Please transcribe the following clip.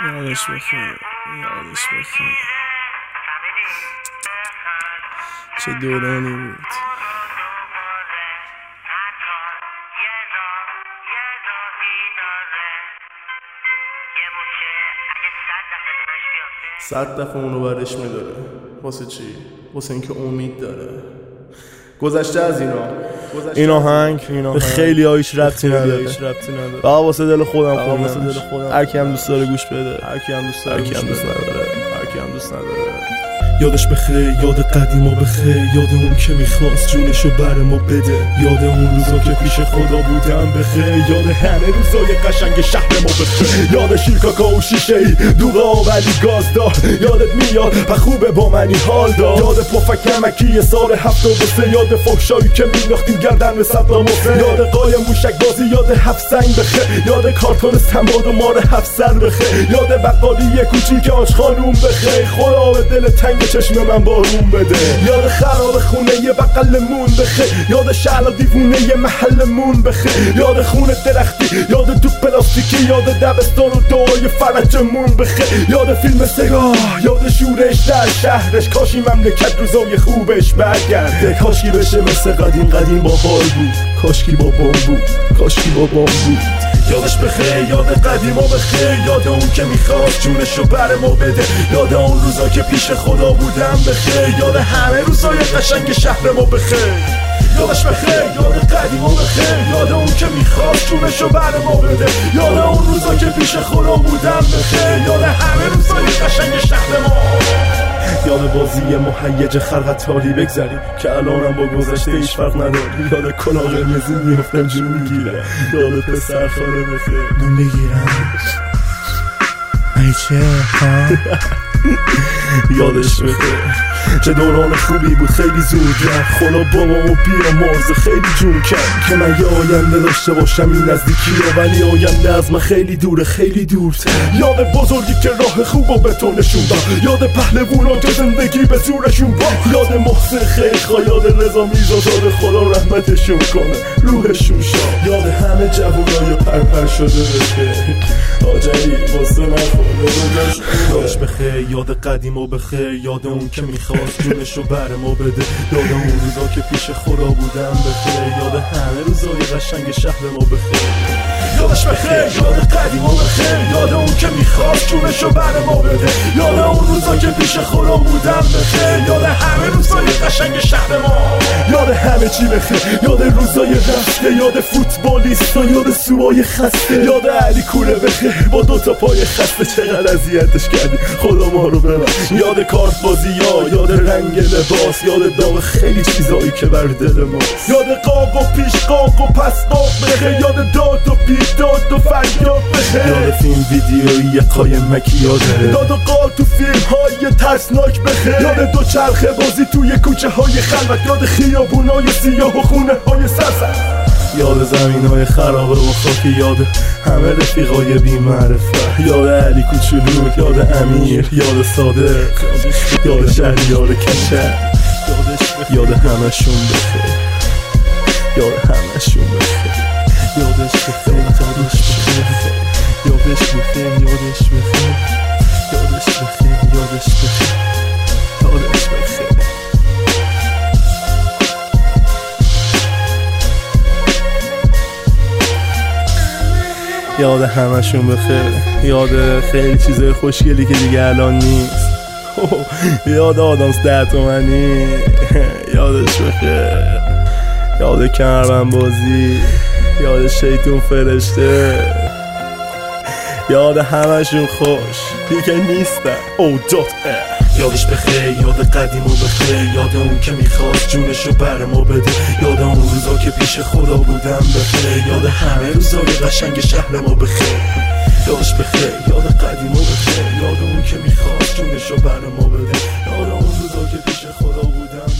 یادش بخیر، یادش بخیر. چه دورانی بود. صد دفعه اونو برش میداره. واسه چی؟ واسه اینکه امید داره. گذشته از این آهنگ به خیلی هایش ربطی نداره. فقط واسه دل خودم خوندم. هر کی هم دوست داره گوش بده، هر کی هم دوست داره، هر کی هم دوست نداره. یادش بخیر، یاد قدیما بخیر، یاد اون که میخواست جونشو بر ما بده، یاد اون روزا که پیش خدا بودم بخیر، یاد همه روزای قشنگ شهر ما بخیر، یاد شیر کاکائو شیشه ای دوغ آب علی گاز دار، یادت میاد پخوبه با منی حال دار، یاد پفک نمکی سال 73، یاد فحشایی که مینداختیم گردن به صدام حسین، یاد قایم موشک بازی، یاد هفت سنگ بخیر، یاد کارتون سماد و مار هفت سر بخیر، یاد بقالی کوچیک آج خانوم بخیر، خدا به دل تنگ چشم من بارون بده، یاد خراب خونه ی بغلمون بخیر، یاد شعل دیوونه ی محلمون بخیر، یاد خونه درختی، یاد تو پلاستیکی، یاد دبستان و دعای فرجمون بخیر، یاد فیلم سگاه، یاد شورش در شهرش، کاشی مملکت روزای خوبش برگرده، کاشی بشه مثل قدیم با حال بود، کاشکی با بام بود، کاشکی با بام بود. یادش بخیر، یاد قدیما بخیر، یاد اون که میخواست جونشو بر ما بده، یاد اون روزا که پیش خدا بودم بخیر، یاد همه روزای قشنگ شهر ما بخیر. یادش بخیر، یاد قدیما بخیر، یاد اون که میخواست جونشو بر ما بده، یاد اون روزا که پیش خدا بودم بخیر، یاد همه روزای قشنگ شهر ما. یاد بازی مهیج خلقتاری بگذاریم که الانم با گذشته هیچ فرق نداری، یاد کلاه قرمزی میفتم جون میگیرم، یاد پسر خانه بخیر نون بگیرم ایچه ها. یادش بخیر، چه دوران خوبی بود، خیلی زود رفت، خدا بابامو بیا مرزه خیلی جون کرد که من یه آینده داشته باشم این نزدیکی رو، ولی آینده از من خیلی دوره، خیلی دورتر. یاد بزرگی که راه خوبو به تو نشون داد، یاد پهلوونا که زندگی به زورشون باخت، یاد محسن خیرخواه، یاد رضا میرزازاده خدا رحمتشون کنه روحشون شاد، یاد همه جوونای پرپر شده بخیر آجایی واسه من خورده. یادش بخیر، یاد قدیما بخیر، یاد اون که میخواست جونشو بر ما بده، یاد اون روزا که پیش خدا بودم بخیر، یاد همه روزای قشنگ شهر ما بخیر. یادش بخیر، یاد قدیما بخیر، یاد اون که میخواست جونشو بر ما بده، یاد اون روزا که پیش خدا بودم بخیر، یاد همه روزای قشنگ شهر ما، یاد همه چی بخیر، یاد روزای رفته، یاد فوتبالیستا، یاد سوای خسته، یاد علی کوله بخیر با دوتا پای خسته، چقدر اذیتش کردی خدا ما رو ببخش، یاد کارت بازی ها، یاد رنگ لباس، یاد داغ خیلی چیزایی که بر دل ماست، یاد قاق و پیش قاق و پس قاق بخیر، یاد داد و بیداد و فریاد بخیر، یاد فیلم ویدیویی قایم مکی، یاد و قال تو فیلم های ترسناک بخیر، یاد دو چرخه بازی توی کوچه های خلوت، یاد خیابونای سیاه و خونه های سرسبز، یاد زمین های خرابه و خاکی، یاد همه رفیقای بی معرفت، یاد علی کوچولو، یاد امیر، یاد صادق، یاد شهریار کشر، یاد همشون بخیر، یاد همشون بخیر، یادش بخیر، یادش بخیر، یادش بخیر، یادش بخیر، یادش بخیر، یادش بخیر، یادش بخیر. یاد همشون بخیر، یاد خیلی چیزای خوشگلی که دیگه الان نیست، یاد آدامس 10 تومنی، یادش بخیر، یاد کمربند بازی، یاد شیطون فرشته، یاد همشون خوش دیگه نیستن یادش بخیر، یاد قدیما بخیر، یاد اون که میخواست جونشو بر ما بده، یاد اون روزا که پیش خدا بودم بخیر، یاد همه روزای قشنگ شهر ما بخیر. یادش بخیر، یاد قدیما بخیر، یاد اون که میخواست جونشو بر ما بده، یاد اون روزا که پیش خدا بودم